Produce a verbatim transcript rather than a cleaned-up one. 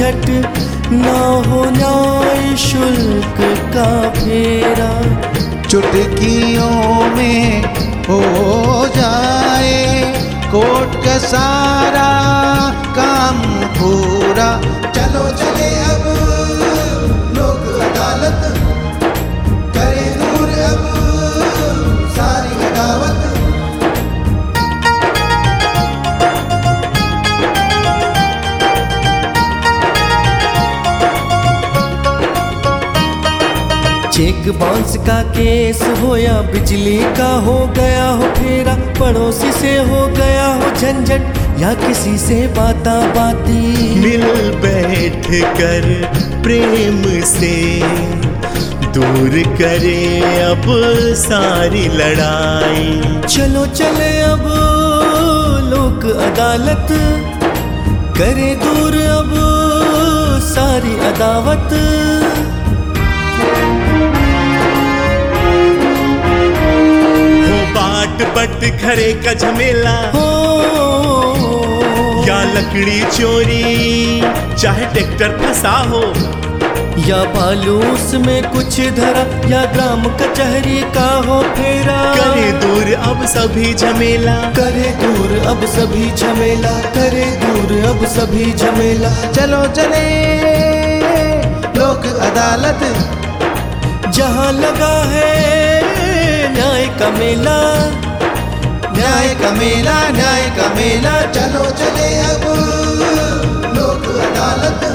झंझट, ना हो न्याय शुल्क का फेरा। चुटकियों में हो जाए कोर्ट का सारा काम पूरा। चलो चले अब लोक अदालत, करे दूर अब सारी अदावत। चेक बाउंस का केस हो या बिजली का हो गया हो फेरा, पड़ोसी से हो गया हो झंझट या किसी से बाता बाती। मिल बैठ कर प्रेम से दूर करे अब सारी लड़ाई। चलो चले अब लोक अदालत, करे दूर अब सारी अदावत। बाट बट घरे का झमेला हो या लकड़ी चोरी, चाहे ट्रैक्टर फंसा हो या बालूस में कुछ धरा, या ग्राम कचहरी का हो फेरा। करे दूर अब सभी झमेला, करे दूर अब सभी झमेला, करे दूर अब सभी झमेला। चलो चले लोक अदालत, जहाँ लगा है न्याय का मेला, न्याय का मेला, न्याय का मेला। चलो चले अब लोक अदालत।